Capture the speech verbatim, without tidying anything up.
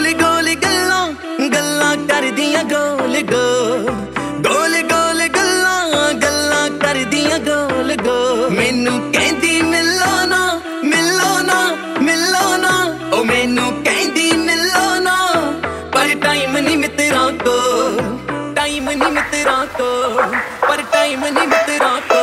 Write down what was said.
गोल गोल गल्लां गल्लां कर दियां गोल गोल गोल गोल गल्लां गल्लां कर दियां गोल गोल मैनू कहंदी मिलो ना मिलो ना मिलो ना ओ मैनू कहंदी मिलो ना पर टाइम नहीं मित्रा को टाइम नहीं मित्रा को पर टाइम नहीं मित्रा को